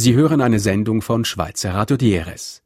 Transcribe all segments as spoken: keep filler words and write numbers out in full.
Sie hören eine Sendung von Schweizer Radio D R S.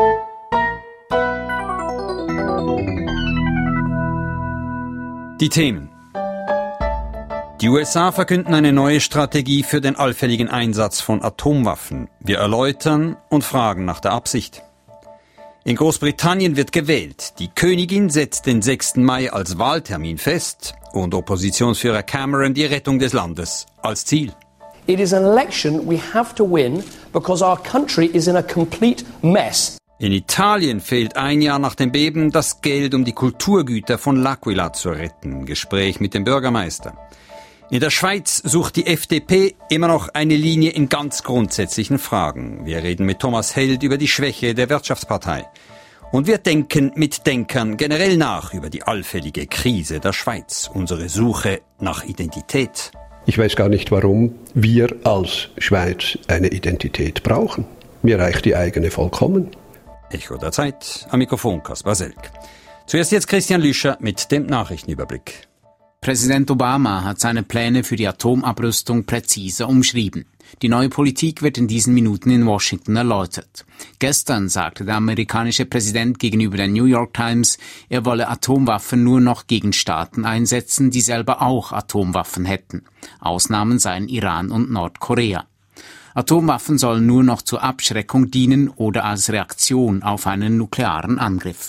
Die Themen. Die U S A verkünden eine neue Strategie für den allfälligen Einsatz von Atomwaffen. Wir erläutern und fragen nach der Absicht. In Großbritannien wird gewählt. Die Königin setzt den sechsten Mai als Wahltermin fest und Oppositionsführer Cameron die Rettung des Landes als Ziel. It is an election we have to win because our country is in a complete mess. In Italien fehlt ein Jahr nach dem Beben das Geld, um die Kulturgüter von L'Aquila zu retten. Gespräch mit dem Bürgermeister. In der Schweiz sucht die F D P immer noch eine Linie in ganz grundsätzlichen Fragen. Wir reden mit Thomas Held über die Schwäche der Wirtschaftspartei. Und wir denken mit Denkern generell nach über die allfällige Krise der Schweiz. Unsere Suche nach Identität. Ich weiß gar nicht, warum wir als Schweiz eine Identität brauchen. Mir reicht die eigene vollkommen. Echo der Zeit, am Mikrofon Kaspar Selk. Zuerst jetzt Christian Lüscher mit dem Nachrichtenüberblick. Präsident Obama hat seine Pläne für die Atomabrüstung präzise umschrieben. Die neue Politik wird in diesen Minuten in Washington erläutert. Gestern sagte der amerikanische Präsident gegenüber der New York Times, er wolle Atomwaffen nur noch gegen Staaten einsetzen, die selber auch Atomwaffen hätten. Ausnahmen seien Iran und Nordkorea. Atomwaffen sollen nur noch zur Abschreckung dienen oder als Reaktion auf einen nuklearen Angriff.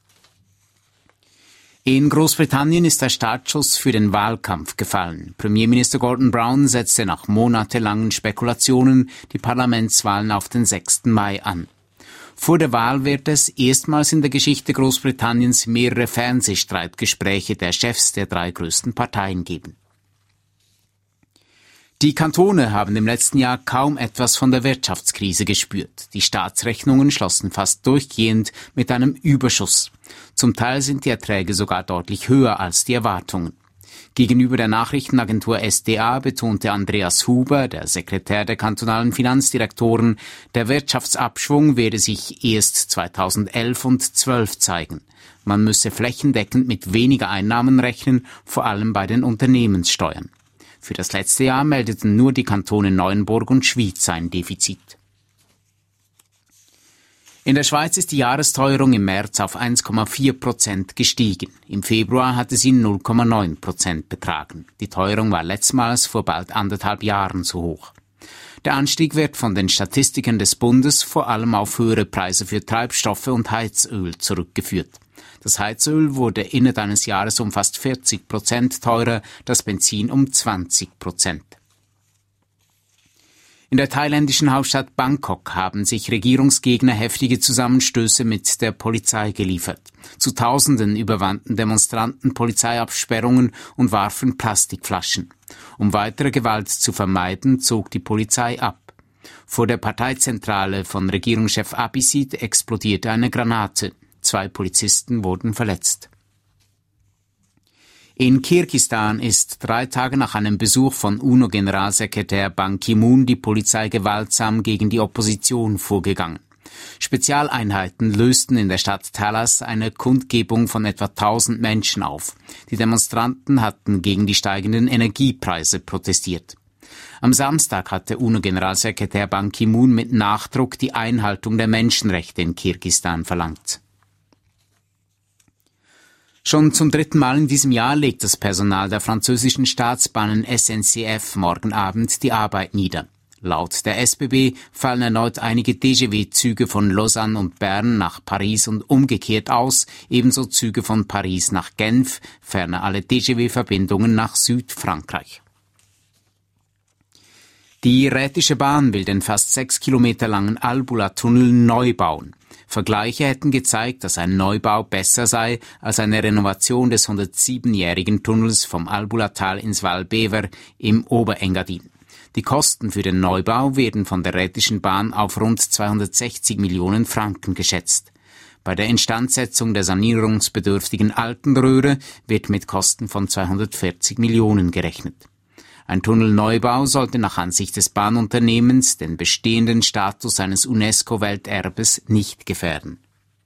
In Großbritannien ist der Startschuss für den Wahlkampf gefallen. Premierminister Gordon Brown setzte nach monatelangen Spekulationen die Parlamentswahlen auf den sechsten Mai an. Vor der Wahl wird es erstmals in der Geschichte Großbritanniens mehrere Fernsehstreitgespräche der Chefs der drei größten Parteien geben. Die Kantone haben im letzten Jahr kaum etwas von der Wirtschaftskrise gespürt. Die Staatsrechnungen schlossen fast durchgehend mit einem Überschuss. Zum Teil sind die Erträge sogar deutlich höher als die Erwartungen. Gegenüber der Nachrichtenagentur S D A betonte Andreas Huber, der Sekretär der kantonalen Finanzdirektoren, der Wirtschaftsabschwung werde sich erst zweitausendelf und zweitausendzwölf zeigen. Man müsse flächendeckend mit weniger Einnahmen rechnen, vor allem bei den Unternehmenssteuern. Für das letzte Jahr meldeten nur die Kantone Neuenburg und Schwyz ein Defizit. In der Schweiz ist die Jahresteuerung im März auf eins Komma vier Prozent gestiegen. Im Februar hatte sie null Komma neun Prozent betragen. Die Teuerung war letztmals vor bald anderthalb Jahren so hoch. Der Anstieg wird von den Statistiken des Bundes vor allem auf höhere Preise für Treibstoffe und Heizöl zurückgeführt. Das Heizöl wurde innerhalb eines Jahres um fast vierzig Prozent teurer, das Benzin um zwanzig Prozent. In der thailändischen Hauptstadt Bangkok haben sich Regierungsgegner heftige Zusammenstöße mit der Polizei geliefert. Zu Tausenden überwanden Demonstranten Polizeiabsperrungen und warfen Plastikflaschen. Um weitere Gewalt zu vermeiden, zog die Polizei ab. Vor der Parteizentrale von Regierungschef Abhisit explodierte eine Granate. Zwei Polizisten wurden verletzt. In Kirgisistan ist drei Tage nach einem Besuch von UNO-Generalsekretär Ban Ki-moon die Polizei gewaltsam gegen die Opposition vorgegangen. Spezialeinheiten lösten in der Stadt Talas eine Kundgebung von etwa tausend Menschen auf. Die Demonstranten hatten gegen die steigenden Energiepreise protestiert. Am Samstag hatte UNO-Generalsekretär Ban Ki-moon mit Nachdruck die Einhaltung der Menschenrechte in Kirgisistan verlangt. Schon zum dritten Mal in diesem Jahr legt das Personal der französischen Staatsbahnen S N C F morgen Abend die Arbeit nieder. Laut der S B B fallen erneut einige D G V-Züge von Lausanne und Bern nach Paris und umgekehrt aus, ebenso Züge von Paris nach Genf, ferner alle D G V-Verbindungen nach Südfrankreich. Die Rätische Bahn will den fast sechs Kilometer langen Albula-Tunnel neu bauen. Vergleiche hätten gezeigt, dass ein Neubau besser sei als eine Renovation des hundertsiebenjährigen Tunnels vom Albulatal ins Val Bever im Oberengadin. Die Kosten für den Neubau werden von der Rätischen Bahn auf rund zweihundertsechzig Millionen Franken geschätzt. Bei der Instandsetzung der sanierungsbedürftigen alten Röhre wird mit Kosten von zweihundertvierzig Millionen gerechnet. Ein Tunnelneubau sollte nach Ansicht des Bahnunternehmens den bestehenden Status eines UNESCO-Welterbes nicht gefährden.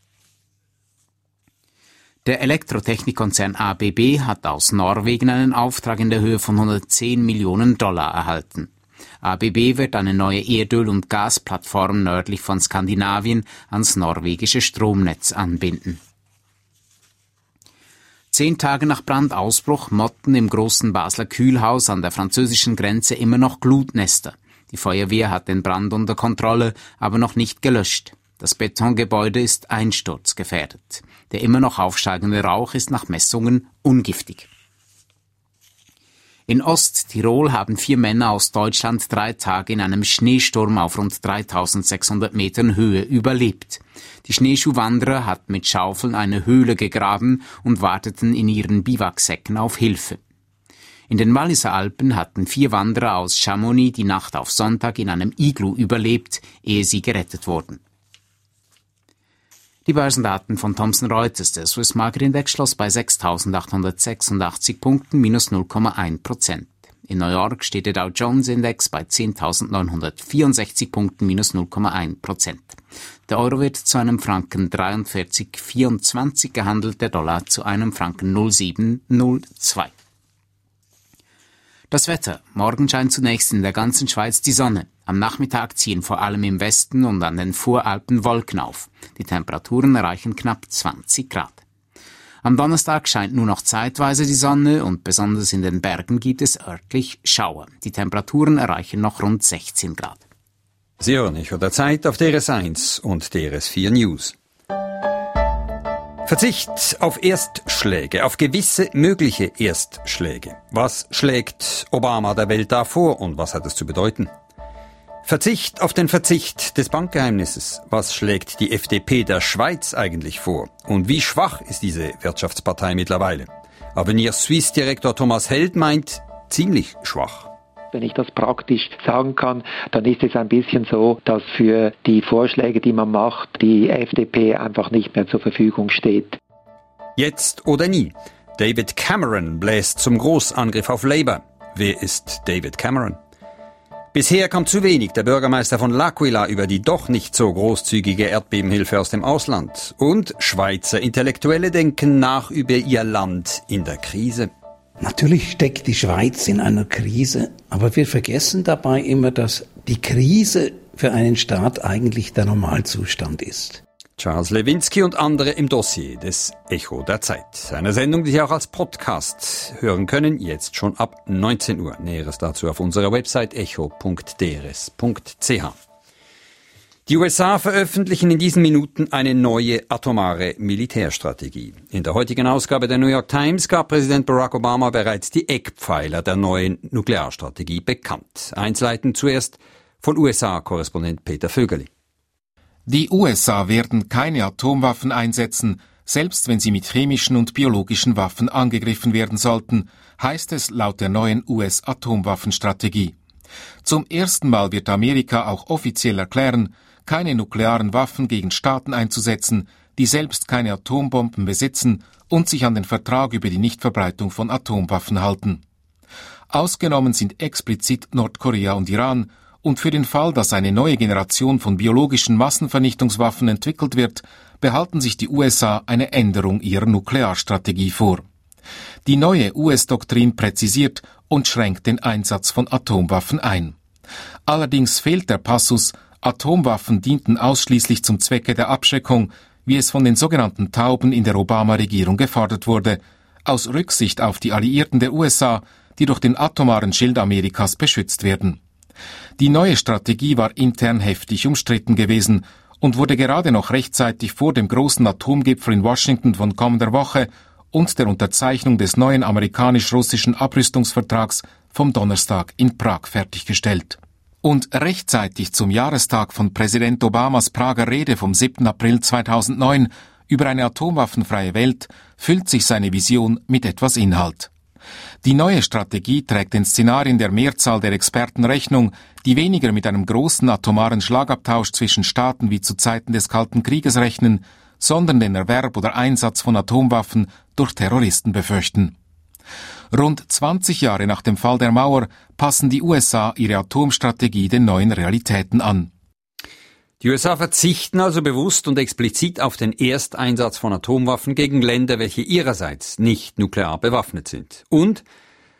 Der Elektrotechnikkonzern A B B hat aus Norwegen einen Auftrag in der Höhe von hundertzehn Millionen Dollar erhalten. A B B wird eine neue Erdöl- und Gasplattform nördlich von Skandinavien ans norwegische Stromnetz anbinden. Zehn Tage nach Brandausbruch motten im großen Basler Kühlhaus an der französischen Grenze immer noch Glutnester. Die Feuerwehr hat den Brand unter Kontrolle, aber noch nicht gelöscht. Das Betongebäude ist einsturzgefährdet. Der immer noch aufsteigende Rauch ist nach Messungen ungiftig. In Osttirol haben vier Männer aus Deutschland drei Tage in einem Schneesturm auf rund dreitausendsechshundert Metern Höhe überlebt. Die Schneeschuhwanderer hatten mit Schaufeln eine Höhle gegraben und warteten in ihren Biwaksäcken auf Hilfe. In den Walliser Alpen hatten vier Wanderer aus Chamonix die Nacht auf Sonntag in einem Iglu überlebt, ehe sie gerettet wurden. Die Börsendaten von Thomson Reuters. Der Swiss Market Index schloss bei sechstausendachthundertsechsundachtzig Punkten, minus null Komma eins Prozent. In New York steht der Dow Jones Index bei zehntausendneunhundertvierundsechzig Punkten, minus null Komma eins Prozent. Der Euro wird zu einem Franken dreiundvierzig Komma vierundzwanzig gehandelt, der Dollar zu einem Franken null Komma sieben null zwei. Das Wetter. Morgen scheint zunächst in der ganzen Schweiz die Sonne. Am Nachmittag ziehen vor allem im Westen und an den Voralpen Wolken auf. Die Temperaturen erreichen knapp zwanzig Grad. Am Donnerstag scheint nur noch zeitweise die Sonne und besonders in den Bergen gibt es örtlich Schauer. Die Temperaturen erreichen noch rund sechzehn Grad. Sie hören Echo der Zeit auf D R S eins und D R S vier News. Verzicht auf Erstschläge, auf gewisse mögliche Erstschläge. Was schlägt Obama der Welt da vor und was hat es zu bedeuten? Verzicht auf den Verzicht des Bankgeheimnisses. Was schlägt die F D P der Schweiz eigentlich vor? Und wie schwach ist diese Wirtschaftspartei mittlerweile? Avenir Suisse-Direktor Thomas Held meint, ziemlich schwach. Wenn ich das praktisch sagen kann, dann ist es ein bisschen so, dass für die Vorschläge, die man macht, die F D P einfach nicht mehr zur Verfügung steht. Jetzt oder nie. David Cameron bläst zum Großangriff auf Labour. Wer ist David Cameron? Bisher kam zu wenig der Bürgermeister von L'Aquila über die doch nicht so großzügige Erdbebenhilfe aus dem Ausland. Und Schweizer Intellektuelle denken nach über ihr Land in der Krise. Natürlich steckt die Schweiz in einer Krise, aber wir vergessen dabei immer, dass die Krise für einen Staat eigentlich der Normalzustand ist. Charles Lewinsky und andere im Dossier des Echo der Zeit. Eine Sendung, die Sie auch als Podcast hören können, jetzt schon ab neunzehn Uhr. Näheres dazu auf unserer Website echo punkt d r s punkt c h. Die U S A veröffentlichen in diesen Minuten eine neue atomare Militärstrategie. In der heutigen Ausgabe der New York Times gab Präsident Barack Obama bereits die Eckpfeiler der neuen Nuklearstrategie bekannt. Einleitend zuerst von U S A-Korrespondent Peter Vögerli. Die U S A werden keine Atomwaffen einsetzen, selbst wenn sie mit chemischen und biologischen Waffen angegriffen werden sollten, heißt es laut der neuen U S-Atomwaffenstrategie. Zum ersten Mal wird Amerika auch offiziell erklären, keine nuklearen Waffen gegen Staaten einzusetzen, die selbst keine Atombomben besitzen und sich an den Vertrag über die Nichtverbreitung von Atomwaffen halten. Ausgenommen sind explizit Nordkorea und Iran, und für den Fall, dass eine neue Generation von biologischen Massenvernichtungswaffen entwickelt wird, behalten sich die U S A eine Änderung ihrer Nuklearstrategie vor. Die neue U S-Doktrin präzisiert und schränkt den Einsatz von Atomwaffen ein. Allerdings fehlt der Passus, Atomwaffen dienten ausschließlich zum Zwecke der Abschreckung, wie es von den sogenannten Tauben in der Obama-Regierung gefordert wurde, aus Rücksicht auf die Alliierten der U S A, die durch den atomaren Schild Amerikas beschützt werden. Die neue Strategie war intern heftig umstritten gewesen und wurde gerade noch rechtzeitig vor dem großen Atomgipfel in Washington von kommender Woche und der Unterzeichnung des neuen amerikanisch-russischen Abrüstungsvertrags vom Donnerstag in Prag fertiggestellt. Und rechtzeitig zum Jahrestag von Präsident Obamas Prager Rede vom siebten April zweitausendneun über eine atomwaffenfreie Welt füllt sich seine Vision mit etwas Inhalt. Die neue Strategie trägt den Szenarien der Mehrzahl der Experten Rechnung, die weniger mit einem großen atomaren Schlagabtausch zwischen Staaten wie zu Zeiten des Kalten Krieges rechnen, sondern den Erwerb oder Einsatz von Atomwaffen durch Terroristen befürchten. Rund zwanzig Jahre nach dem Fall der Mauer passen die U S A ihre Atomstrategie den neuen Realitäten an. Die U S A verzichten also bewusst und explizit auf den Ersteinsatz von Atomwaffen gegen Länder, welche ihrerseits nicht nuklear bewaffnet sind. Und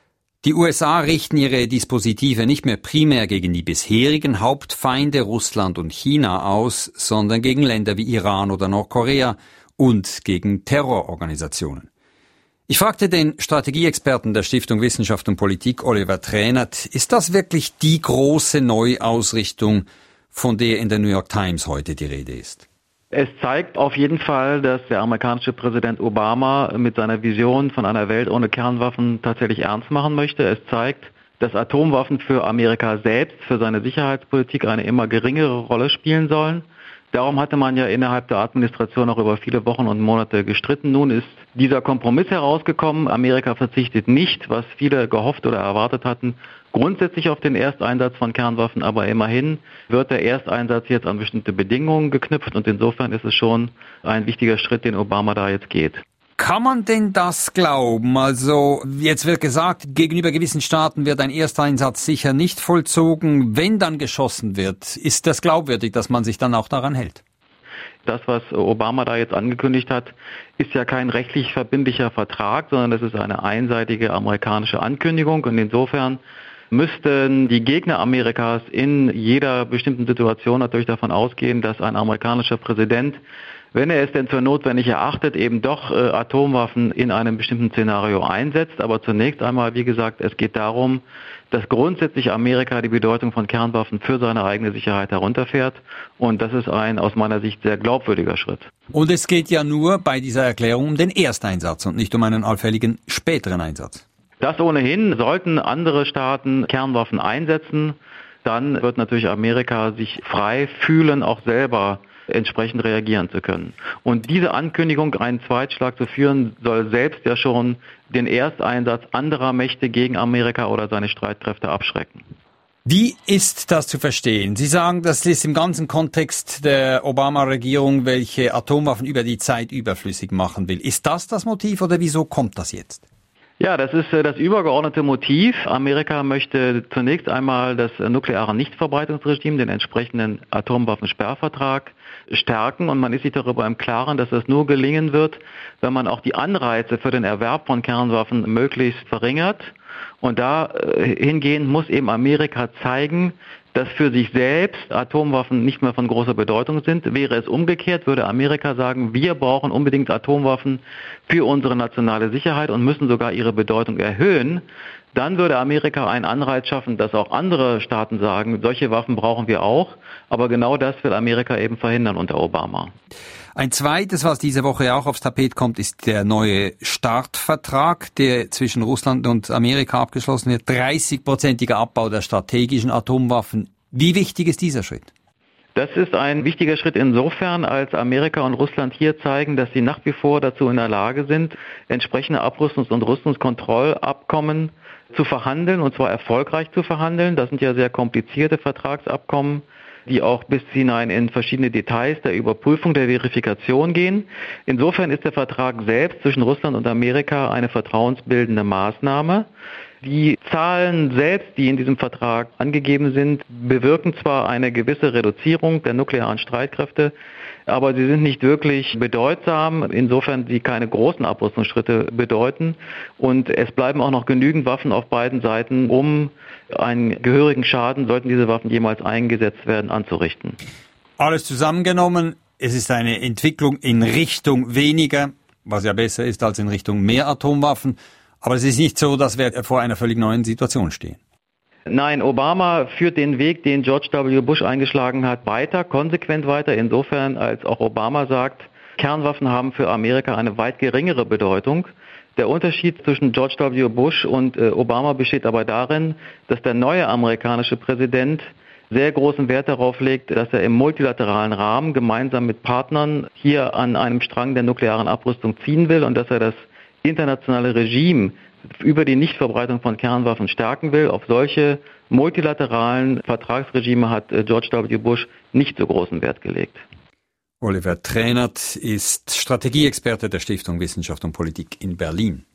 Die U S A richten ihre Dispositive nicht mehr primär gegen die bisherigen Hauptfeinde Russland und China aus, sondern gegen Länder wie Iran oder Nordkorea und gegen Terrororganisationen. Ich fragte den Strategieexperten der Stiftung Wissenschaft und Politik, Oliver Traenert, ist das wirklich die große Neuausrichtung, von der in der New York Times heute die Rede ist? Es zeigt auf jeden Fall, dass der amerikanische Präsident Obama mit seiner Vision von einer Welt ohne Kernwaffen tatsächlich ernst machen möchte. Es zeigt, dass Atomwaffen für Amerika selbst, für seine Sicherheitspolitik eine immer geringere Rolle spielen sollen. Darum hatte man ja innerhalb der Administration auch über viele Wochen und Monate gestritten. Nun ist dieser Kompromiss herausgekommen. Amerika verzichtet nicht, was viele gehofft oder erwartet hatten, grundsätzlich auf den Ersteinsatz von Kernwaffen, aber immerhin wird der Ersteinsatz jetzt an bestimmte Bedingungen geknüpft und insofern ist es schon ein wichtiger Schritt, den Obama da jetzt geht. Kann man denn das glauben? Also jetzt wird gesagt, gegenüber gewissen Staaten wird ein Ersteinsatz sicher nicht vollzogen. Wenn dann geschossen wird, ist das glaubwürdig, dass man sich dann auch daran hält? Das, was Obama da jetzt angekündigt hat, ist ja kein rechtlich verbindlicher Vertrag, sondern es ist eine einseitige amerikanische Ankündigung und insofern müssten die Gegner Amerikas in jeder bestimmten Situation natürlich davon ausgehen, dass ein amerikanischer Präsident, wenn er es denn für notwendig erachtet, eben doch äh, Atomwaffen in einem bestimmten Szenario einsetzt. Aber zunächst einmal, wie gesagt, es geht darum, dass grundsätzlich Amerika die Bedeutung von Kernwaffen für seine eigene Sicherheit herunterfährt. Und das ist ein aus meiner Sicht sehr glaubwürdiger Schritt. Und es geht ja nur bei dieser Erklärung um den Ersteinsatz und nicht um einen allfälligen späteren Einsatz. Das ohnehin. Sollten andere Staaten Kernwaffen einsetzen, dann wird natürlich Amerika sich frei fühlen, auch selber entsprechend reagieren zu können. Und diese Ankündigung, einen Zweitschlag zu führen, soll selbst ja schon den Ersteinsatz anderer Mächte gegen Amerika oder seine Streitkräfte abschrecken. Wie ist das zu verstehen? Sie sagen, das ist im ganzen Kontext der Obama-Regierung, welche Atomwaffen über die Zeit überflüssig machen will. Ist das das Motiv oder wieso kommt das jetzt? Ja, das ist das übergeordnete Motiv. Amerika möchte zunächst einmal das nukleare Nichtverbreitungsregime, den entsprechenden Atomwaffensperrvertrag, stärken. Und man ist sich darüber im Klaren, dass das nur gelingen wird, wenn man auch die Anreize für den Erwerb von Kernwaffen möglichst verringert. Und dahingehend muss eben Amerika zeigen, dass für sich selbst Atomwaffen nicht mehr von großer Bedeutung sind. Wäre es umgekehrt, würde Amerika sagen, wir brauchen unbedingt Atomwaffen für unsere nationale Sicherheit und müssen sogar ihre Bedeutung erhöhen. Dann würde Amerika einen Anreiz schaffen, dass auch andere Staaten sagen, solche Waffen brauchen wir auch. Aber genau das will Amerika eben verhindern unter Obama. Ein zweites, was diese Woche auch aufs Tapet kommt, ist der neue START-Vertrag, der zwischen Russland und Amerika abgeschlossen wird. dreißig-prozentiger Abbau der strategischen Atomwaffen. Wie wichtig ist dieser Schritt? Das ist ein wichtiger Schritt insofern, als Amerika und Russland hier zeigen, dass sie nach wie vor dazu in der Lage sind, entsprechende Abrüstungs- und Rüstungskontrollabkommen zu verhandeln, und zwar erfolgreich zu verhandeln. Das sind ja sehr komplizierte Vertragsabkommen, die auch bis hinein in verschiedene Details der Überprüfung, der Verifikation gehen. Insofern ist der Vertrag selbst zwischen Russland und Amerika eine vertrauensbildende Maßnahme. Die Zahlen selbst, die in diesem Vertrag angegeben sind, bewirken zwar eine gewisse Reduzierung der nuklearen Streitkräfte, aber sie sind nicht wirklich bedeutsam, insofern sie keine großen Abrüstungsschritte bedeuten. Und es bleiben auch noch genügend Waffen auf beiden Seiten, um einen gehörigen Schaden, sollten diese Waffen jemals eingesetzt werden, anzurichten. Alles zusammengenommen, es ist eine Entwicklung in Richtung weniger, was ja besser ist als in Richtung mehr Atomwaffen. Aber es ist nicht so, dass wir vor einer völlig neuen Situation stehen. Nein, Obama führt den Weg, den George W. Bush eingeschlagen hat, weiter, konsequent weiter, insofern als auch Obama sagt, Kernwaffen haben für Amerika eine weit geringere Bedeutung. Der Unterschied zwischen George W. Bush und äh, Obama besteht aber darin, dass der neue amerikanische Präsident sehr großen Wert darauf legt, dass er im multilateralen Rahmen gemeinsam mit Partnern hier an einem Strang der nuklearen Abrüstung ziehen will und dass er das internationale Regime über die Nichtverbreitung von Kernwaffen stärken will. Auf solche multilateralen Vertragsregime hat George W. Bush nicht so großen Wert gelegt. Oliver Traenert ist Strategieexperte der Stiftung Wissenschaft und Politik in Berlin.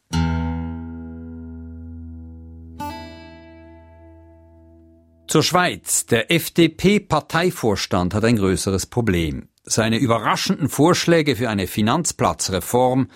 Zur Schweiz. Der F D P-Parteivorstand hat ein größeres Problem. Seine überraschenden Vorschläge für eine Finanzplatzreform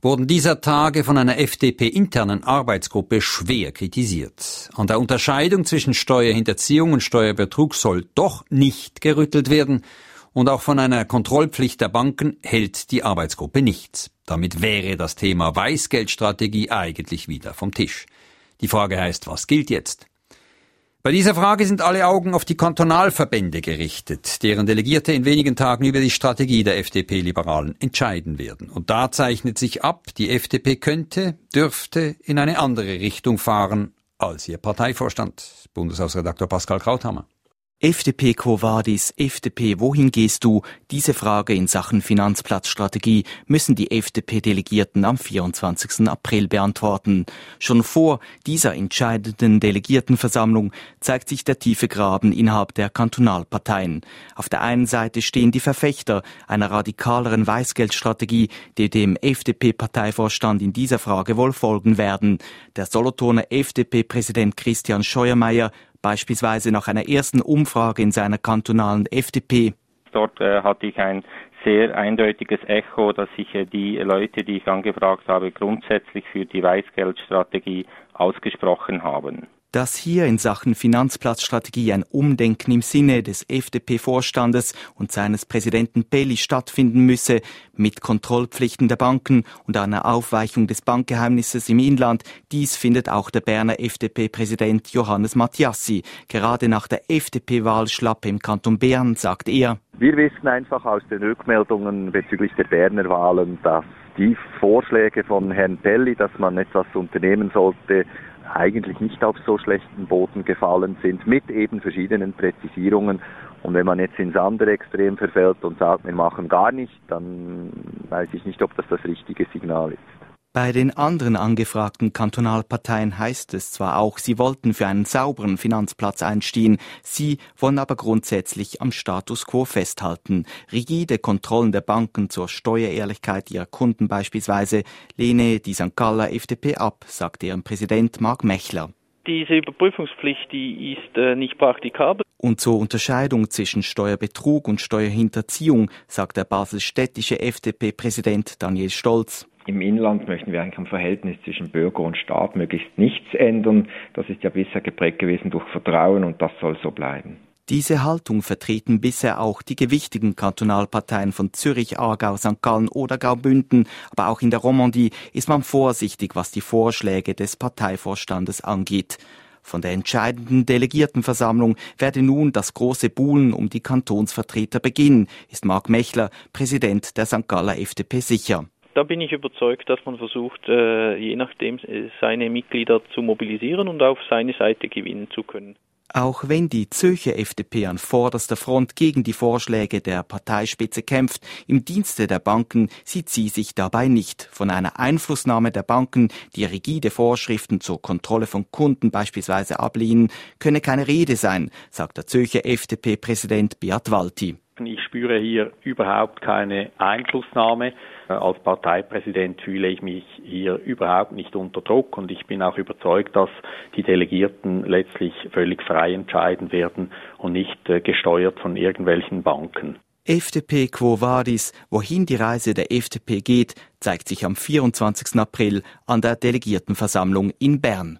wurden dieser Tage von einer F D P-internen Arbeitsgruppe schwer kritisiert. An der Unterscheidung zwischen Steuerhinterziehung und Steuerbetrug soll doch nicht gerüttelt werden und auch von einer Kontrollpflicht der Banken hält die Arbeitsgruppe nichts. Damit wäre das Thema Weißgeldstrategie eigentlich wieder vom Tisch. Die Frage heißt, was gilt jetzt? Bei dieser Frage sind alle Augen auf die Kantonalverbände gerichtet, deren Delegierte in wenigen Tagen über die Strategie der F D P-Liberalen entscheiden werden. Und da zeichnet sich ab, die F D P könnte, dürfte in eine andere Richtung fahren als ihr Parteivorstand. Bundeshausredakteur Pascal Krauthammer. F D P Quo Vadis, F D P, wohin gehst du? Diese Frage in Sachen Finanzplatzstrategie müssen die F D P-Delegierten am vierundzwanzigsten April beantworten. Schon vor dieser entscheidenden Delegiertenversammlung zeigt sich der tiefe Graben innerhalb der Kantonalparteien. Auf der einen Seite stehen die Verfechter einer radikaleren Weißgeldstrategie, die dem F D P-Parteivorstand in dieser Frage wohl folgen werden. Der Solothurner F D P-Präsident Christian Scheuermeier beispielsweise nach einer ersten Umfrage in seiner kantonalen F D P. Dort äh, hatte ich ein sehr eindeutiges Echo, dass sich äh, die Leute, die ich angefragt habe, grundsätzlich für die Weißgeldstrategie ausgesprochen haben. Dass hier in Sachen Finanzplatzstrategie ein Umdenken im Sinne des F D P-Vorstandes und seines Präsidenten Pelli stattfinden müsse, mit Kontrollpflichten der Banken und einer Aufweichung des Bankgeheimnisses im Inland, dies findet auch der Berner F D P-Präsident Johannes Mathiassi. Gerade nach der F D P-Wahlschlappe im Kanton Bern sagt er: Wir wissen einfach aus den Rückmeldungen bezüglich der Berner Wahlen, dass die Vorschläge von Herrn Pelli, dass man etwas unternehmen sollte, eigentlich nicht auf so schlechten Boden gefallen sind, mit eben verschiedenen Präzisierungen. Und wenn man jetzt ins andere Extrem verfällt und sagt, wir machen gar nicht, dann weiß ich nicht, ob das das richtige Signal ist. Bei den anderen angefragten Kantonalparteien heißt es zwar auch, sie wollten für einen sauberen Finanzplatz einstehen, sie wollen aber grundsätzlich am Status quo festhalten. Rigide Kontrollen der Banken zur Steuerehrlichkeit ihrer Kunden beispielsweise lehne die Sankt Galler F D P ab, sagt deren Präsident Marc Mechler. Diese Überprüfungspflicht, die ist äh, nicht praktikabel. Und zur Unterscheidung zwischen Steuerbetrug und Steuerhinterziehung sagt der baselstädtische F D P-Präsident Daniel Stolz: Im Inland möchten wir eigentlich am Verhältnis zwischen Bürger und Staat möglichst nichts ändern. Das ist ja bisher geprägt gewesen durch Vertrauen und das soll so bleiben. Diese Haltung vertreten bisher auch die gewichtigen Kantonalparteien von Zürich, Aargau, Sankt Gallen oder Graubünden. Aber auch in der Romandie ist man vorsichtig, was die Vorschläge des Parteivorstandes angeht. Von der entscheidenden Delegiertenversammlung werde nun das große Buhlen um die Kantonsvertreter beginnen, ist Marc Mechler, Präsident der Sankt Galler F D P, sicher. Da bin ich überzeugt, dass man versucht, je nachdem seine Mitglieder zu mobilisieren und auf seine Seite gewinnen zu können. Auch wenn die Zürcher F D P an vorderster Front gegen die Vorschläge der Parteispitze kämpft, im Dienste der Banken sieht sie sich dabei nicht. Von einer Einflussnahme der Banken, die rigide Vorschriften zur Kontrolle von Kunden beispielsweise ablehnen, könne keine Rede sein, sagt der Zürcher F D P-Präsident Beat Walti. Ich spüre hier überhaupt keine Einflussnahme. Als Parteipräsident fühle ich mich hier überhaupt nicht unter Druck und ich bin auch überzeugt, dass die Delegierten letztlich völlig frei entscheiden werden und nicht äh, gesteuert von irgendwelchen Banken. F D P Quo Vadis, wohin die Reise der F D P geht, zeigt sich am vierundzwanzigsten April an der Delegiertenversammlung in Bern.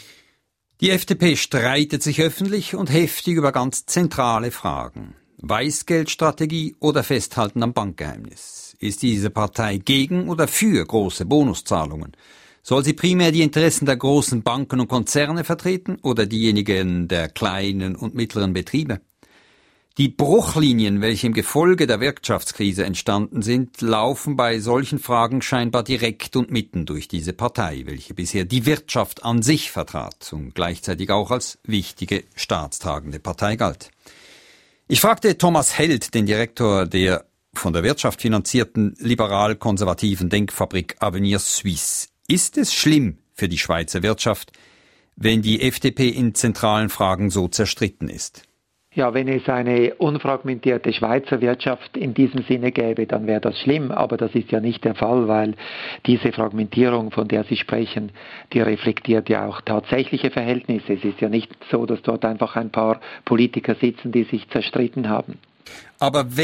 Die F D P streitet sich öffentlich und heftig über ganz zentrale Fragen. Weißgeldstrategie oder Festhalten am Bankgeheimnis? Ist diese Partei gegen oder für große Bonuszahlungen? Soll sie primär die Interessen der großen Banken und Konzerne vertreten oder diejenigen der kleinen und mittleren Betriebe? Die Bruchlinien, welche im Gefolge der Wirtschaftskrise entstanden sind, laufen bei solchen Fragen scheinbar direkt und mitten durch diese Partei, welche bisher die Wirtschaft an sich vertrat und gleichzeitig auch als wichtige staatstragende Partei galt. Ich fragte Thomas Held, den Direktor der von der Wirtschaft finanzierten liberal-konservativen Denkfabrik Avenir Suisse. Ist es schlimm für die Schweizer Wirtschaft, wenn die F D P in zentralen Fragen so zerstritten ist? Ja, wenn es eine unfragmentierte Schweizer Wirtschaft in diesem Sinne gäbe, dann wäre das schlimm. Aber das ist ja nicht der Fall, weil diese Fragmentierung, von der Sie sprechen, die reflektiert ja auch tatsächliche Verhältnisse. Es ist ja nicht so, dass dort einfach ein paar Politiker sitzen, die sich zerstritten haben. Aber wenn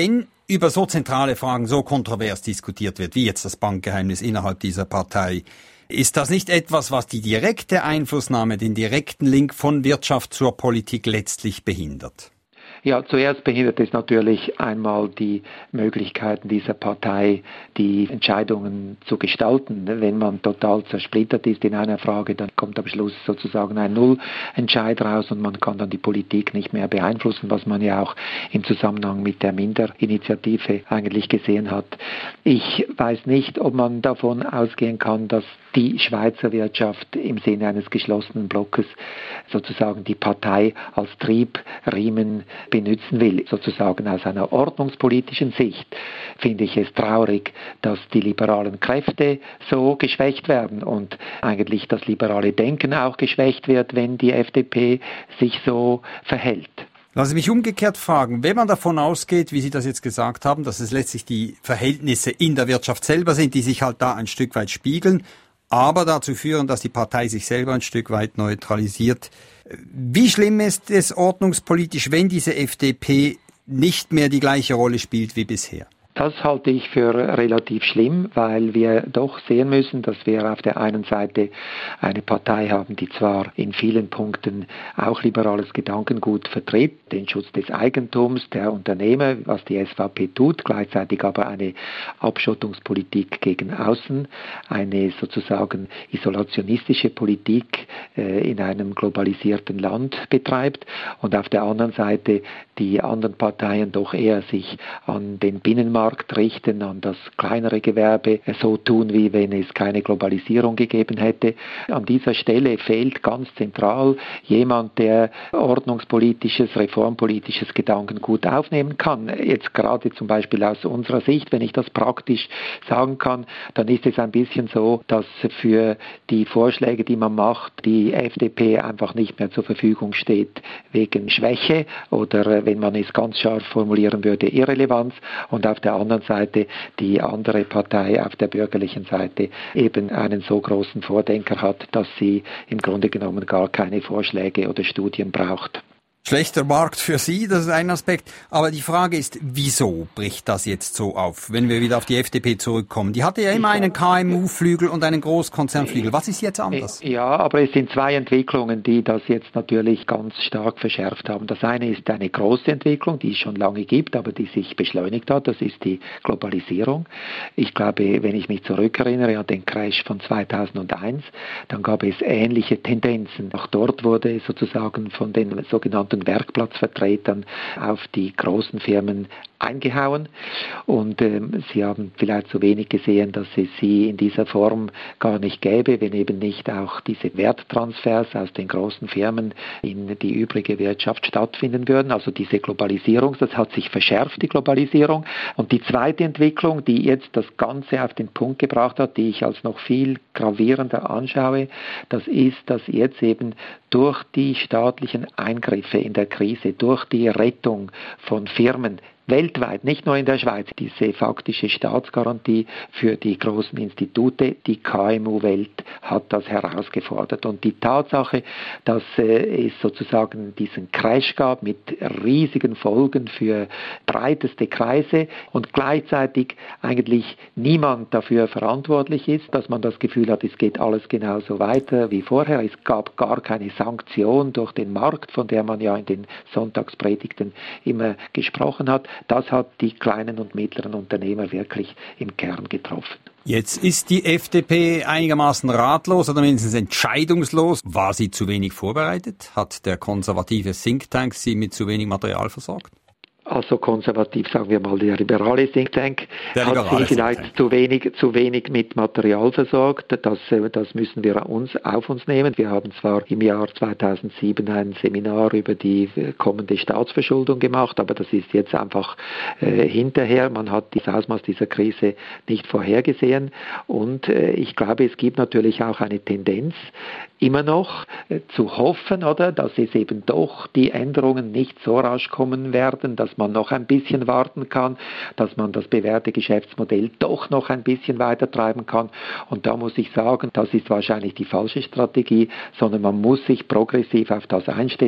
über so zentrale Fragen so kontrovers diskutiert wird, wie jetzt das Bankgeheimnis innerhalb dieser Partei, ist das nicht etwas, was die direkte Einflussnahme, den direkten Link von Wirtschaft zur Politik letztlich behindert? Ja, zuerst behindert es natürlich einmal die Möglichkeiten dieser Partei, die Entscheidungen zu gestalten. Wenn man total zersplittert ist in einer Frage, dann kommt am Schluss sozusagen ein Nullentscheid raus und man kann dann die Politik nicht mehr beeinflussen, was man ja auch im Zusammenhang mit der Minderinitiative eigentlich gesehen hat. Ich weiß nicht, ob man davon ausgehen kann, dass die Schweizer Wirtschaft im Sinne eines geschlossenen Blockes sozusagen die Partei als Triebriemen benutzen will. Sozusagen aus einer ordnungspolitischen Sicht finde ich es traurig, dass die liberalen Kräfte so geschwächt werden und eigentlich das liberale Denken auch geschwächt wird, wenn die F D P sich so verhält. Lassen Sie mich umgekehrt fragen, wenn man davon ausgeht, wie Sie das jetzt gesagt haben, dass es letztlich die Verhältnisse in der Wirtschaft selber sind, die sich halt da ein Stück weit spiegeln, aber dazu führen, dass die Partei sich selber ein Stück weit neutralisiert. Wie schlimm ist es ordnungspolitisch, wenn diese F D P nicht mehr die gleiche Rolle spielt wie bisher? Das halte ich für relativ schlimm, weil wir doch sehen müssen, dass wir auf der einen Seite eine Partei haben, die zwar in vielen Punkten auch liberales Gedankengut vertritt, den Schutz des Eigentums, der Unternehmer, was die S V P tut, gleichzeitig aber eine Abschottungspolitik gegen außen, eine sozusagen isolationistische Politik äh, in einem globalisierten Land betreibt und auf der anderen Seite die anderen Parteien doch eher sich an den Binnenmarkt richten, an das kleinere Gewerbe, so tun, wie wenn es keine Globalisierung gegeben hätte. An dieser Stelle fehlt ganz zentral jemand, der ordnungspolitisches, reformpolitisches Gedankengut aufnehmen kann. Jetzt gerade zum Beispiel aus unserer Sicht, wenn ich das praktisch sagen kann, dann ist es ein bisschen so, dass für die Vorschläge, die man macht, die F D P einfach nicht mehr zur Verfügung steht wegen Schwäche oder, wenn man es ganz scharf formulieren würde, Irrelevanz, und auf der anderen Seite die andere Partei auf der bürgerlichen Seite eben einen so großen Vordenker hat, dass sie im Grunde genommen gar keine Vorschläge oder Studien braucht. Schlechter Markt für Sie, das ist ein Aspekt. Aber die Frage ist, wieso bricht das jetzt so auf, wenn wir wieder auf die F D P zurückkommen? Die hatte ja immer einen K M U-Flügel und einen Großkonzernflügel. Was ist jetzt anders? Ja, aber es sind zwei Entwicklungen, die das jetzt natürlich ganz stark verschärft haben. Das eine ist eine große Entwicklung, die es schon lange gibt, aber die sich beschleunigt hat. Das ist die Globalisierung. Ich glaube, wenn ich mich zurückerinnere an den Crash von zweitausendeins, dann gab es ähnliche Tendenzen. Auch dort wurde sozusagen von den sogenannten Werkplatzvertretern auf die großen Firmen eingehauen und ähm, sie haben vielleicht zu wenig gesehen, dass es sie in dieser Form gar nicht gäbe, wenn eben nicht auch diese Werttransfers aus den großen Firmen in die übrige Wirtschaft stattfinden würden. Also diese Globalisierung, das hat sich verschärft, die Globalisierung. Und die zweite Entwicklung, die jetzt das Ganze auf den Punkt gebracht hat, die ich als noch viel gravierender anschaue, das ist, dass jetzt eben durch die staatlichen Eingriffe in der Krise, durch die Rettung von Firmen, weltweit, nicht nur in der Schweiz, diese faktische Staatsgarantie für die großen Institute, die K M U-Welt hat das herausgefordert. Und die Tatsache, dass äh, es sozusagen diesen Crash gab mit riesigen Folgen für breiteste Kreise und gleichzeitig eigentlich niemand dafür verantwortlich ist, dass man das Gefühl hat, es geht alles genauso weiter wie vorher. Es gab gar keine Sanktion durch den Markt, von der man ja in den Sonntagspredigten immer gesprochen hat. Das hat die kleinen und mittleren Unternehmer wirklich im Kern getroffen. Jetzt ist die F D P einigermaßen ratlos oder mindestens entscheidungslos. War sie zu wenig vorbereitet? Hat der konservative Think Tank sie mit zu wenig Material versorgt? Also konservativ, sagen wir mal, der liberale Think Tank der hat sich vielleicht zu wenig, zu wenig mit Material versorgt. Das, das müssen wir uns auf uns nehmen. Wir haben zwar im Jahr zweitausendsieben ein Seminar über die kommende Staatsverschuldung gemacht, aber das ist jetzt einfach äh, hinterher. Man hat das Ausmaß dieser Krise nicht vorhergesehen und äh, ich glaube, es gibt natürlich auch eine Tendenz, immer noch äh, zu hoffen, oder, dass es eben doch die Änderungen nicht so rasch kommen werden, dass man noch ein bisschen warten kann, dass man das bewährte Geschäftsmodell doch noch ein bisschen weiter treiben kann. Und da muss ich sagen, das ist wahrscheinlich die falsche Strategie, sondern man muss sich progressiv auf das einstellen.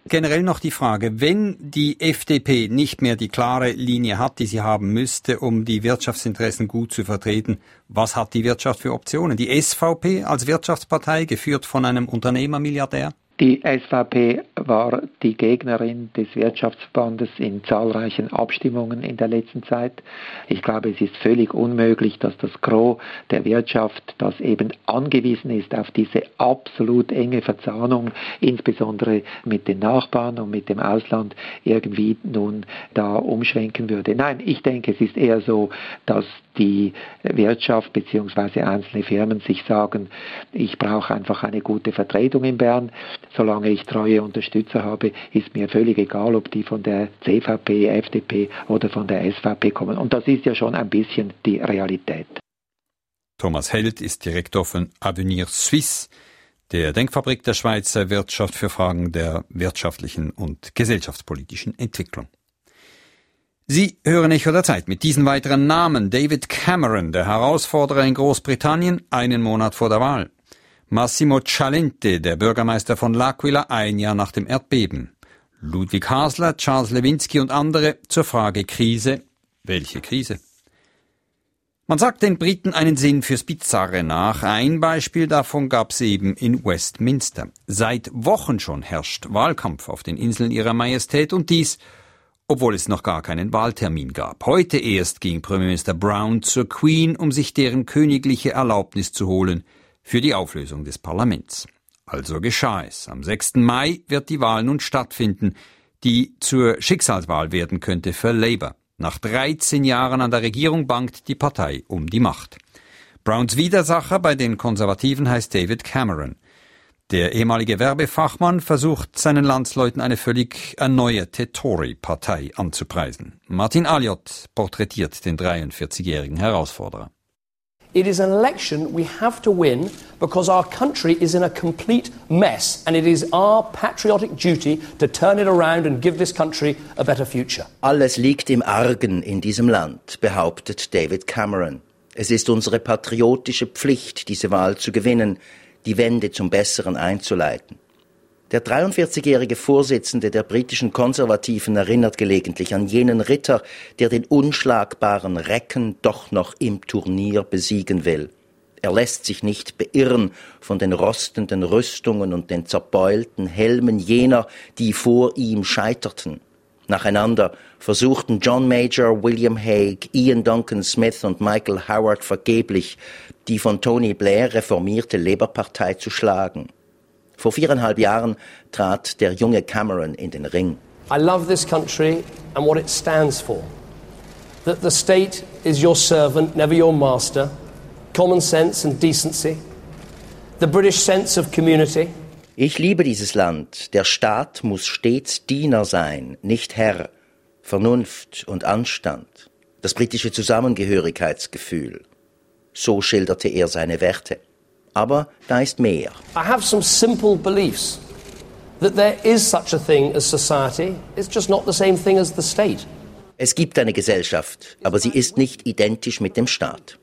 Generell noch die Frage, wenn die F D P nicht mehr die klare Linie hat, die sie haben müsste, um die Wirtschaftsinteressen gut zu vertreten, was hat die Wirtschaft für Optionen? Die S V P als Wirtschaftspartei, geführt von einem Unternehmermilliardär? Die S V P war die Gegnerin des Wirtschaftsverbandes in zahlreichen Abstimmungen in der letzten Zeit. Ich glaube, es ist völlig unmöglich, dass das Gros der Wirtschaft, das eben angewiesen ist auf diese absolut enge Verzahnung, insbesondere mit den Nachbarn und mit dem Ausland, irgendwie nun da umschwenken würde. Nein, ich denke, es ist eher so, dass die Wirtschaft bzw. einzelne Firmen sich sagen, ich brauche einfach eine gute Vertretung in Bern. Solange ich treue Unterstützer habe, ist mir völlig egal, ob die von der C V P, F D P oder von der S V P kommen. Und das ist ja schon ein bisschen die Realität. Thomas Held ist Direktor von Avenir Suisse, der Denkfabrik der Schweizer Wirtschaft für Fragen der wirtschaftlichen und gesellschaftspolitischen Entwicklung. Sie hören Echo der Zeit mit diesen weiteren Namen. David Cameron, der Herausforderer in Großbritannien, einen Monat vor der Wahl. Massimo Cialente, der Bürgermeister von L'Aquila, ein Jahr nach dem Erdbeben. Ludwig Hasler, Charles Lewinsky und andere zur Frage Krise. Welche Krise? Man sagt den Briten einen Sinn fürs Bizarre nach. Ein Beispiel davon gab es eben in Westminster. Seit Wochen schon herrscht Wahlkampf auf den Inseln ihrer Majestät und dies, obwohl es noch gar keinen Wahltermin gab. Heute erst ging Premierminister Brown zur Queen, um sich deren königliche Erlaubnis zu holen für die Auflösung des Parlaments. Also geschah es. Am sechsten Mai wird die Wahl nun stattfinden, die zur Schicksalswahl werden könnte für Labour. Nach dreizehn Jahren an der Regierung bangt die Partei um die Macht. Browns Widersacher bei den Konservativen heißt David Cameron. Der ehemalige Werbefachmann versucht seinen Landsleuten eine völlig erneuerte Tory-Partei anzupreisen. Martin Alliot porträtiert den dreiundvierzigjährigen Herausforderer. It is an election we have to win because our country is in a complete mess and it is our patriotic duty to turn it around and give this country a better future. Alles liegt im Argen in diesem Land, behauptet David Cameron. Es ist unsere patriotische Pflicht, diese Wahl zu gewinnen, die Wende zum Besseren einzuleiten. Der dreiundvierzigjährige Vorsitzende der britischen Konservativen erinnert gelegentlich an jenen Ritter, der den unschlagbaren Recken doch noch im Turnier besiegen will. Er lässt sich nicht beirren von den rostenden Rüstungen und den zerbeulten Helmen jener, die vor ihm scheiterten. Nacheinander versuchten John Major, William Hague, Ian Duncan Smith und Michael Howard vergeblich, die von Tony Blair reformierte Labour-Partei zu schlagen. Vor viereinhalb Jahren trat der junge Cameron in den Ring. I love this country and what it stands for. That the state is your servant, never your master. Common sense and decency. The British sense of community. Ich liebe dieses Land. Der Staat muss stets Diener sein, nicht Herr. Vernunft und Anstand. Das britische Zusammengehörigkeitsgefühl. So schilderte er seine Werte. Aber da ist mehr. I have some simple beliefs that there is such a thing as society. It's just not the same thing as the state. Es gibt eine Gesellschaft, aber sie ist nicht identisch mit dem Staat.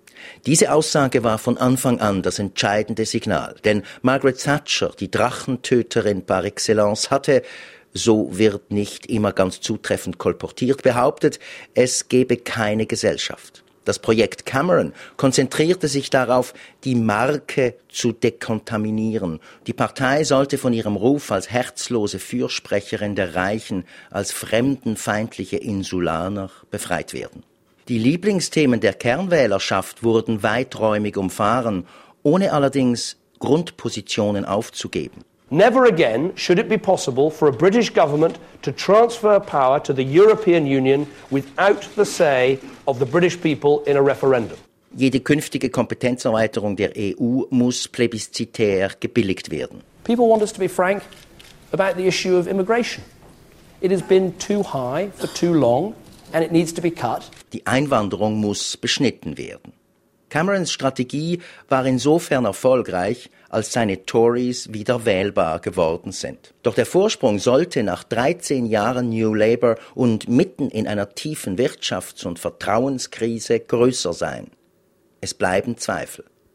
Diese Aussage war von Anfang an das entscheidende Signal, denn Margaret Thatcher, die Drachentöterin par excellence, hatte, so wird nicht immer ganz zutreffend kolportiert, behauptet, es gebe keine Gesellschaft. Das Projekt Cameron konzentrierte sich darauf, die Marke zu dekontaminieren. Die Partei sollte von ihrem Ruf als herzlose Fürsprecherin der Reichen, als fremdenfeindliche Insulaner befreit werden. Die Lieblingsthemen der Kernwählerschaft wurden weiträumig umfahren, ohne allerdings Grundpositionen aufzugeben. Never again should it be possible for a British government to transfer power to the European Union without the say of the British people in a referendum. Jede künftige Kompetenzerweiterung der E U muss plebiszitär gebilligt werden. People want us to be frank about the issue of immigration. It has been too high for too long and it needs to be cut. Die Einwanderung muss beschnitten werden. Camerons Strategie war insofern erfolgreich, als seine Tories wieder wählbar geworden sind. Doch der Vorsprung sollte nach dreizehn Jahren New Labour und mitten in einer tiefen Wirtschafts- und Vertrauenskrise größer sein. Es bleiben Zweifel.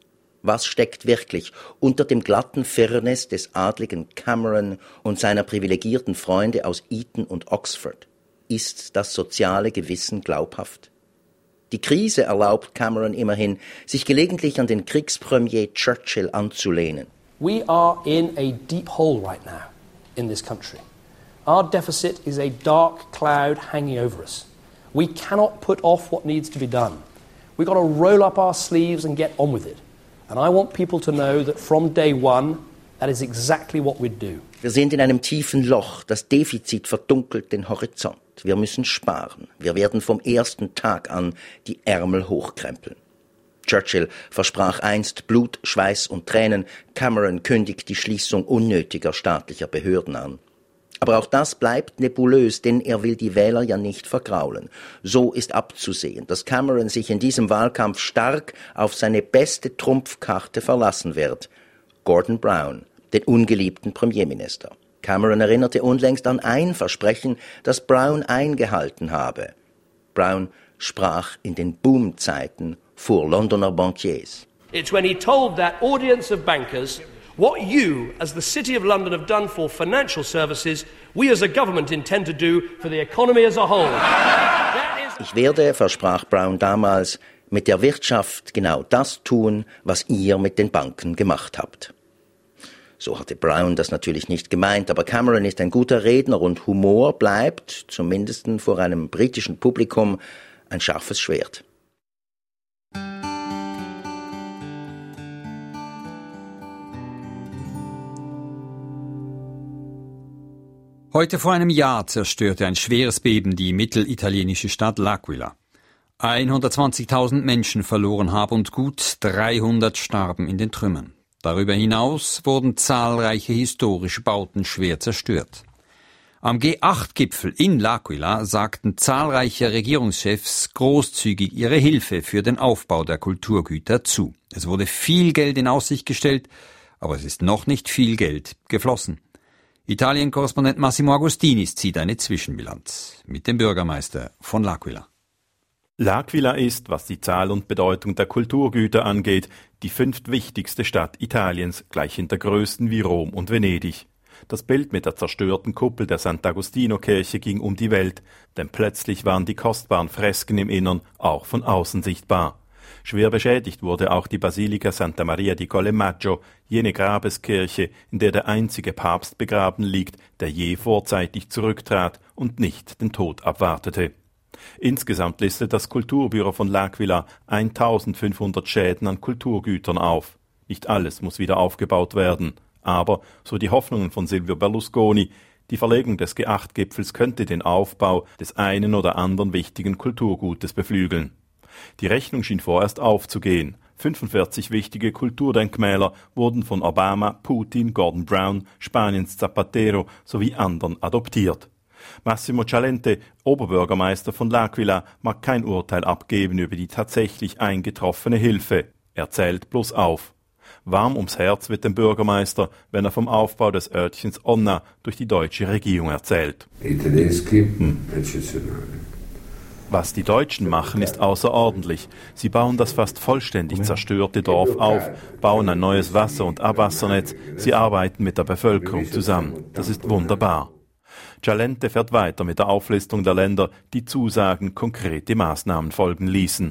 Was steckt wirklich unter dem glatten Firnis des adligen Cameron und seiner privilegierten Freunde aus Eton und Oxford? Ist das soziale Gewissen glaubhaft? Die Krise erlaubt Cameron immerhin, sich gelegentlich an den Kriegspremier Churchill anzulehnen. We are in a deep hole right now in this country. Our deficit is a dark cloud hanging over us. We cannot put off what needs to be done. We've got to roll up our sleeves and get on with it. And I want people to know that from day one, that is exactly what we'd do. Wir sind in einem tiefen Loch. Das Defizit verdunkelt den Horizont. Wir müssen sparen. Wir werden vom ersten Tag an die Ärmel hochkrempeln. Churchill versprach einst Blut, Schweiß und Tränen. Cameron kündigt die Schließung unnötiger staatlicher Behörden an. Aber auch das bleibt nebulös, denn er will die Wähler ja nicht vergraulen. So ist abzusehen, dass Cameron sich in diesem Wahlkampf stark auf seine beste Trumpfkarte verlassen wird. Gordon Brown, den ungeliebten Premierminister. Cameron erinnerte unlängst an ein Versprechen, das Brown eingehalten habe. Brown sprach in den Boomzeiten vor Londoner Bankiers. It's when he told that audience of bankers, what you, as the City of London, have done for financial services, we as a government intend to do for the economy as a whole. Ich werde, versprach Brown damals, mit der Wirtschaft genau das tun, was ihr mit den Banken gemacht habt. So hatte Brown das natürlich nicht gemeint, aber Cameron ist ein guter Redner und Humor bleibt, zumindest vor einem britischen Publikum, ein scharfes Schwert. Heute vor einem Jahr zerstörte ein schweres Beben die mittelitalienische Stadt L'Aquila. hundertzwanzigtausend Menschen verloren Hab und Gut, dreihundert starben in den Trümmern. Darüber hinaus wurden zahlreiche historische Bauten schwer zerstört. Am G acht Gipfel in L'Aquila sagten zahlreiche Regierungschefs großzügig ihre Hilfe für den Aufbau der Kulturgüter zu. Es wurde viel Geld in Aussicht gestellt, aber es ist noch nicht viel Geld geflossen. Italien-Korrespondent Massimo Agostinis zieht eine Zwischenbilanz mit dem Bürgermeister von L'Aquila. L'Aquila ist, was die Zahl und Bedeutung der Kulturgüter angeht, die fünftwichtigste Stadt Italiens, gleich hinter größten wie Rom und Venedig. Das Bild mit der zerstörten Kuppel der Sant'Agostino-Kirche ging um die Welt, denn plötzlich waren die kostbaren Fresken im Innern auch von außen sichtbar. Schwer beschädigt wurde auch die Basilika Santa Maria di Colle Maggio, jene Grabeskirche, in der der einzige Papst begraben liegt, der je vorzeitig zurücktrat und nicht den Tod abwartete. Insgesamt listet das Kulturbüro von L'Aquila eintausendfünfhundert Schäden an Kulturgütern auf. Nicht alles muss wieder aufgebaut werden, aber, so die Hoffnungen von Silvio Berlusconi, die Verlegung des G acht Gipfels könnte den Aufbau des einen oder anderen wichtigen Kulturgutes beflügeln. Die Rechnung schien vorerst aufzugehen. fünfundvierzig wichtige Kulturdenkmäler wurden von Obama, Putin, Gordon Brown, Spaniens Zapatero sowie anderen adoptiert. Massimo Cialente, Oberbürgermeister von L'Aquila, mag kein Urteil abgeben über die tatsächlich eingetroffene Hilfe. Er zählt bloß auf. Warm ums Herz wird dem Bürgermeister, wenn er vom Aufbau des Örtchens Onna durch die deutsche Regierung erzählt. Hm. Was die Deutschen machen, ist außerordentlich. Sie bauen das fast vollständig zerstörte Dorf auf, bauen ein neues Wasser- und Abwassernetz, sie arbeiten mit der Bevölkerung zusammen. Das ist wunderbar. Cialente fährt weiter mit der Auflistung der Länder, die Zusagen konkrete Maßnahmen folgen ließen.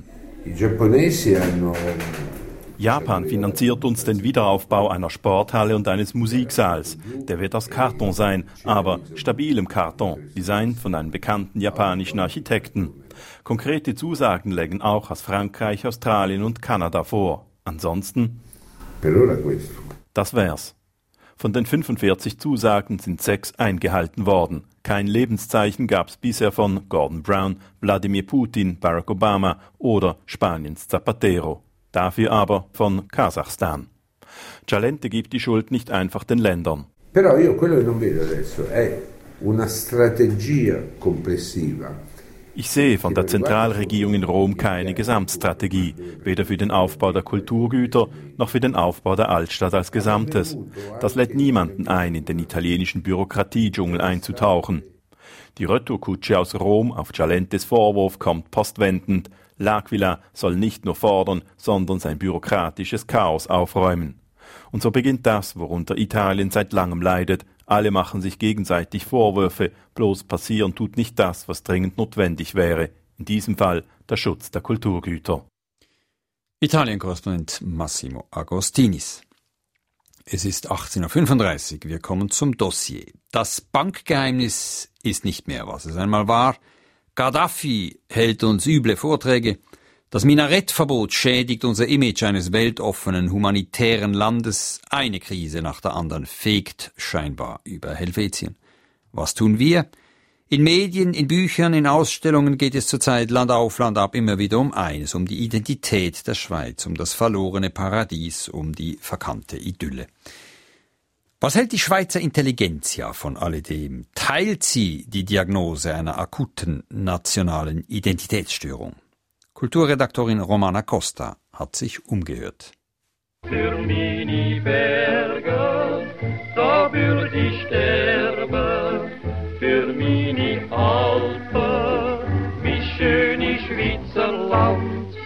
Japan finanziert uns den Wiederaufbau einer Sporthalle und eines Musiksaals. Der wird aus Karton sein, aber stabilem Karton, designt von einem bekannten japanischen Architekten. Konkrete Zusagen legen auch aus Frankreich, Australien und Kanada vor. Ansonsten, das wär's. Von den fünfundvierzig Zusagen sind sechs eingehalten worden. Kein Lebenszeichen gab's bisher von Gordon Brown, Wladimir Putin, Barack Obama oder Spaniens Zapatero. Dafür aber von Kasachstan. Cialente gibt die Schuld nicht einfach den Ländern. Però io quello che non vedo adesso è una strategia complessiva. Ich sehe von der Zentralregierung in Rom keine Gesamtstrategie, weder für den Aufbau der Kulturgüter noch für den Aufbau der Altstadt als Gesamtes. Das lädt niemanden ein, in den italienischen Bürokratiedschungel einzutauchen. Die Retourkutsche aus Rom auf Cialentes Vorwurf kommt postwendend. L'Aquila soll nicht nur fordern, sondern sein bürokratisches Chaos aufräumen. Und so beginnt das, worunter Italien seit langem leidet. Alle machen sich gegenseitig Vorwürfe, bloß passieren tut nicht das, was dringend notwendig wäre. In diesem Fall der Schutz der Kulturgüter. Italien-Korrespondent Massimo Agostinis. Es ist achtzehn Uhr fünfunddreißig, wir kommen zum Dossier. Das Bankgeheimnis ist nicht mehr, was es einmal war. Gaddafi hält uns üble Vorträge. Das Minarettverbot schädigt unser Image eines weltoffenen, humanitären Landes. Eine Krise nach der anderen fegt scheinbar über Helvetien. Was tun wir? In Medien, in Büchern, in Ausstellungen geht es zurzeit Land auf, Land ab immer wieder um eines, um die Identität der Schweiz, um das verlorene Paradies, um die verkannte Idylle. Was hält die Schweizer Intelligenzia von alledem? Teilt sie die Diagnose einer akuten nationalen Identitätsstörung? Kulturredaktorin Romana Costa hat sich umgehört. Für meine Berge, da würde ich sterben. Für meine Alpen, mein schönes Schweizerland.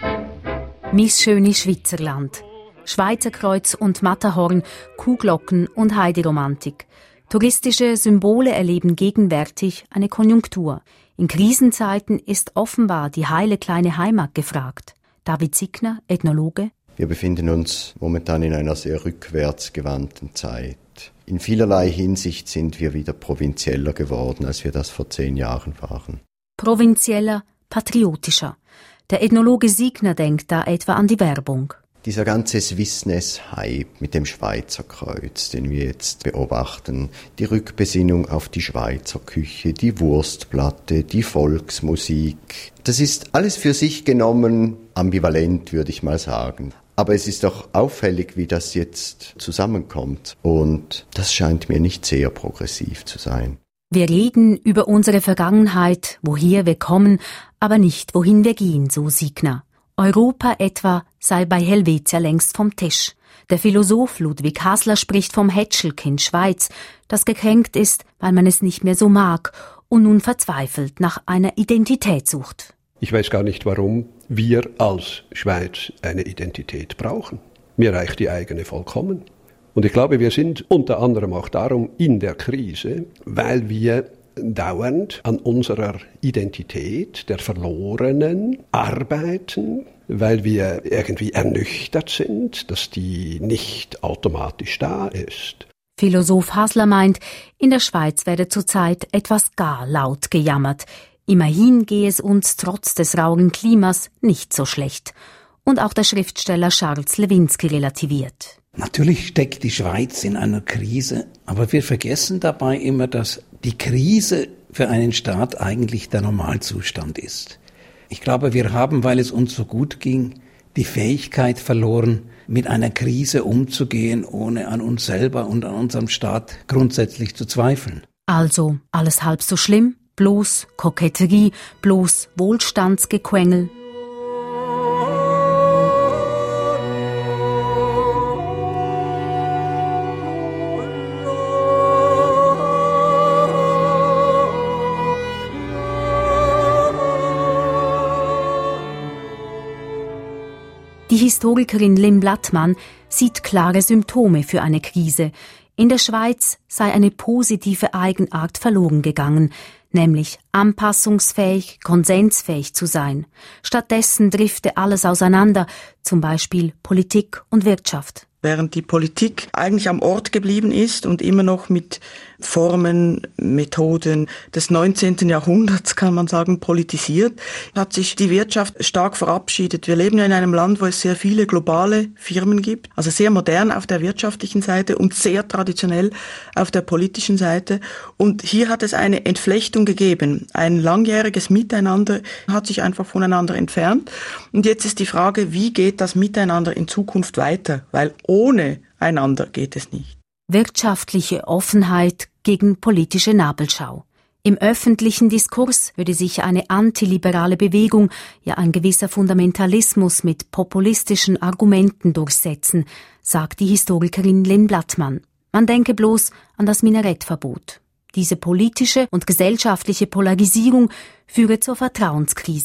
Mein schönes Schweizerland. Schweizer Kreuz und Matterhorn, Kuhglocken und Heideromantik. Touristische Symbole erleben gegenwärtig eine Konjunktur. In Krisenzeiten ist offenbar die heile kleine Heimat gefragt. David Signer, Ethnologe. Wir befinden uns momentan in einer sehr rückwärtsgewandten Zeit. In vielerlei Hinsicht sind wir wieder provinzieller geworden, als wir das vor zehn Jahren waren. Provinzieller, patriotischer. Der Ethnologe Signer denkt da etwa an die Werbung. Dieser ganze Swissness-Hype mit dem Schweizer Kreuz, den wir jetzt beobachten, die Rückbesinnung auf die Schweizer Küche, die Wurstplatte, die Volksmusik, das ist alles für sich genommen ambivalent, würde ich mal sagen. Aber es ist doch auffällig, wie das jetzt zusammenkommt. Und das scheint mir nicht sehr progressiv zu sein. Wir reden über unsere Vergangenheit, woher wir kommen, aber nicht wohin wir gehen, so Signer. Europa etwa sei bei Helvetia längst vom Tisch. Der Philosoph Ludwig Hasler spricht vom Hätschelkind Schweiz, das gekränkt ist, weil man es nicht mehr so mag und nun verzweifelt nach einer Identität sucht. Ich weiß gar nicht, warum wir als Schweiz eine Identität brauchen. Mir reicht die eigene vollkommen. Und ich glaube, wir sind unter anderem auch darum in der Krise, weil wir dauernd an unserer Identität, der verlorenen, arbeiten, weil wir irgendwie ernüchtert sind, dass die nicht automatisch da ist. Philosoph Hasler meint, in der Schweiz werde zurzeit etwas gar laut gejammert. Immerhin gehe es uns trotz des rauen Klimas nicht so schlecht. Und auch der Schriftsteller Charles Lewinsky relativiert. Natürlich steckt die Schweiz in einer Krise, aber wir vergessen dabei immer, dass die Krise für einen Staat eigentlich der Normalzustand ist. Ich glaube, wir haben, weil es uns so gut ging, die Fähigkeit verloren, mit einer Krise umzugehen, ohne an uns selber und an unserem Staat grundsätzlich zu zweifeln. Also alles halb so schlimm, bloß Koketterie, bloß Wohlstandsgequengel. Die Historikerin Lynn Blattmann sieht klare Symptome für eine Krise. In der Schweiz sei eine positive Eigenart verloren gegangen, nämlich anpassungsfähig, konsensfähig zu sein. Stattdessen drifte alles auseinander, zum Beispiel Politik und Wirtschaft. Während die Politik eigentlich am Ort geblieben ist und immer noch mit Formen, Methoden des neunzehnten Jahrhunderts, kann man sagen, politisiert, hat sich die Wirtschaft stark verabschiedet. Wir leben ja in einem Land, wo es sehr viele globale Firmen gibt, also sehr modern auf der wirtschaftlichen Seite und sehr traditionell auf der politischen Seite. Und hier hat es eine Entflechtung gegeben. Ein langjähriges Miteinander hat sich einfach voneinander entfernt. Und jetzt ist die Frage, wie geht das Miteinander in Zukunft weiter? Weil ohne einander geht es nicht. Wirtschaftliche Offenheit gegen politische Nabelschau. Im öffentlichen Diskurs würde sich eine antiliberale Bewegung, ja ein gewisser Fundamentalismus mit populistischen Argumenten durchsetzen, sagt die Historikerin Lynn Blattmann. Man denke bloß an das Minarettverbot. Diese politische und gesellschaftliche Polarisierung führe zur Vertrauenskrise.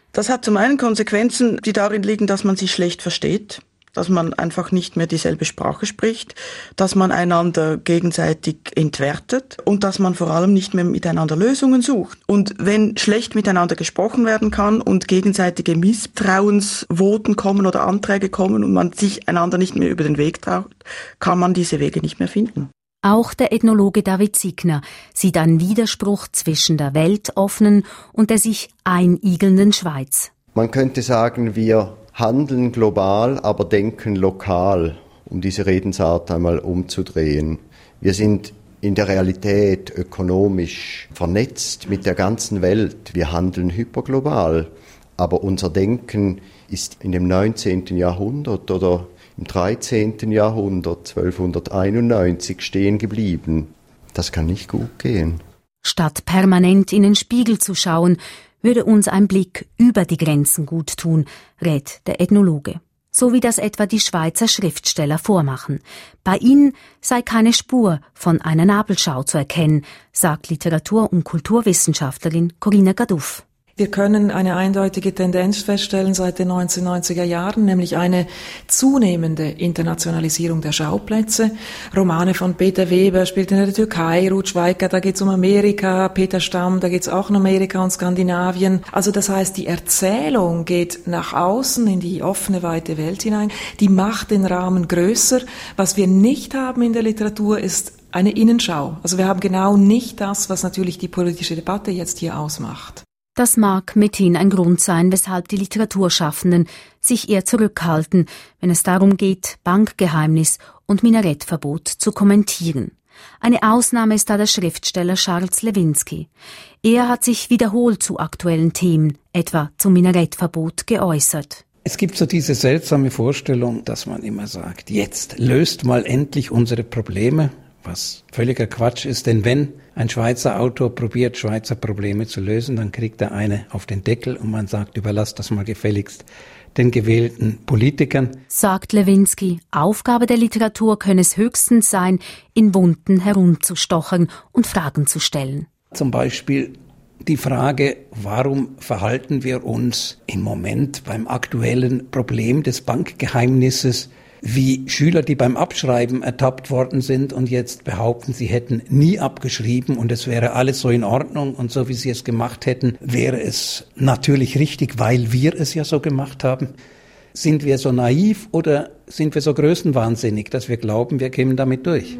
Das hat zum einen Konsequenzen, die darin liegen, dass man sich schlecht versteht, dass man einfach nicht mehr dieselbe Sprache spricht, dass man einander gegenseitig entwertet und dass man vor allem nicht mehr miteinander Lösungen sucht. Und wenn schlecht miteinander gesprochen werden kann und gegenseitige Misstrauensvoten kommen oder Anträge kommen und man sich einander nicht mehr über den Weg traut, kann man diese Wege nicht mehr finden. Auch der Ethnologe David Signer sieht einen Widerspruch zwischen der weltoffenen und der sich einigelnden Schweiz. Man könnte sagen, wir handeln global, aber denken lokal, um diese Redensart einmal umzudrehen. Wir sind in der Realität ökonomisch vernetzt mit der ganzen Welt. Wir handeln hyperglobal, aber unser Denken ist in dem neunzehnten Jahrhundert oder im dreizehnten Jahrhundert, zwölfhunderteinundneunzig, stehen geblieben. Das kann nicht gut gehen. Statt permanent in den Spiegel zu schauen, würde uns ein Blick über die Grenzen gut tun, rät der Ethnologe. So wie das etwa die Schweizer Schriftsteller vormachen. Bei ihnen sei keine Spur von einer Nabelschau zu erkennen, sagt Literatur- und Kulturwissenschaftlerin Corinna Gaduff. Wir können eine eindeutige Tendenz feststellen seit den neunzehnhundertneunziger Jahren, nämlich eine zunehmende Internationalisierung der Schauplätze. Romane von Peter Weber spielt in der Türkei, Ruth Schweiger, da geht's um Amerika, Peter Stamm, da geht's auch um Amerika und Skandinavien. Also das heißt, die Erzählung geht nach außen in die offene, weite Welt hinein. Die macht den Rahmen größer. Was wir nicht haben in der Literatur ist eine Innenschau. Also wir haben genau nicht das, was natürlich die politische Debatte jetzt hier ausmacht. Das mag mithin ein Grund sein, weshalb die Literaturschaffenden sich eher zurückhalten, wenn es darum geht, Bankgeheimnis und Minarettverbot zu kommentieren. Eine Ausnahme ist da der Schriftsteller Charles Lewinsky. Er hat sich wiederholt zu aktuellen Themen, etwa zum Minarettverbot, geäußert. Es gibt so diese seltsame Vorstellung, dass man immer sagt, jetzt löst mal endlich unsere Probleme, was völliger Quatsch ist, denn wenn ein Schweizer Autor probiert, Schweizer Probleme zu lösen, dann kriegt er eine auf den Deckel und man sagt, überlass das mal gefälligst den gewählten Politikern. Sagt Lewinsky, Aufgabe der Literatur könne es höchstens sein, in Wunden herumzustochern und Fragen zu stellen. Zum Beispiel die Frage, warum verhalten wir uns im Moment beim aktuellen Problem des Bankgeheimnisses wie Schüler, die beim Abschreiben ertappt worden sind und jetzt behaupten, sie hätten nie abgeschrieben und es wäre alles so in Ordnung und so wie sie es gemacht hätten, wäre es natürlich richtig, weil wir es ja so gemacht haben. Sind wir so naiv oder sind wir so größenwahnsinnig, dass wir glauben, wir kämen damit durch?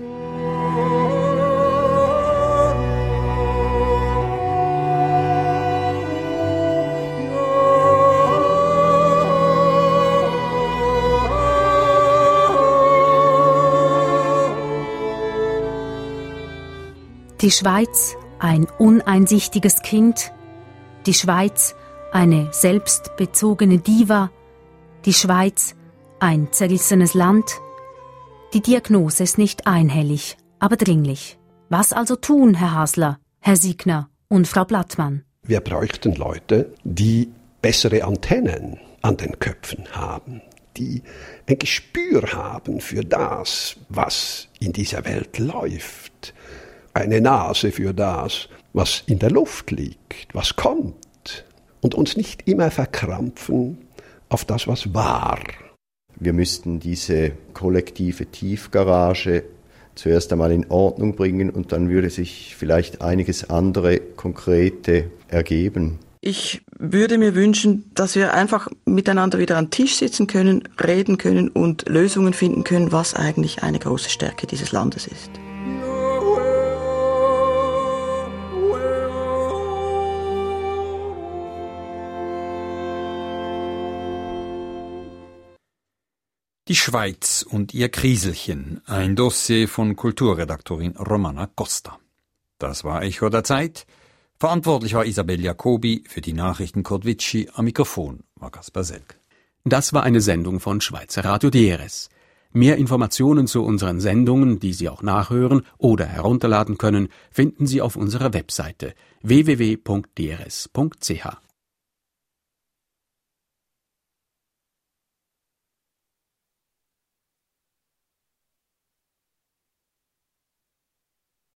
Die Schweiz, ein uneinsichtiges Kind. Die Schweiz, eine selbstbezogene Diva. Die Schweiz, ein zerrissenes Land. Die Diagnose ist nicht einhellig, aber dringlich. Was also tun, Herr Hasler, Herr Signer und Frau Blattmann? Wir bräuchten Leute, die bessere Antennen an den Köpfen haben, die ein Gespür haben für das, was in dieser Welt läuft. Eine Nase für das, was in der Luft liegt, was kommt. Und uns nicht immer verkrampfen auf das, was war. Wir müssten diese kollektive Tiefgarage zuerst einmal in Ordnung bringen und dann würde sich vielleicht einiges andere Konkrete ergeben. Ich würde mir wünschen, dass wir einfach miteinander wieder am Tisch sitzen können, reden können und Lösungen finden können, was eigentlich eine große Stärke dieses Landes ist. Die Schweiz und ihr Kriselchen, ein Dossier von Kulturredaktorin Romana Costa. Das war Echo der Zeit. Verantwortlich war Isabel Jacobi, für die Nachrichten Kurt Witschi, am Mikrofon war Kaspar Selk. Das war eine Sendung von Schweizer Radio D R S. Mehr Informationen zu unseren Sendungen, die Sie auch nachhören oder herunterladen können, finden Sie auf unserer Webseite w w w punkt d r s punkt c h.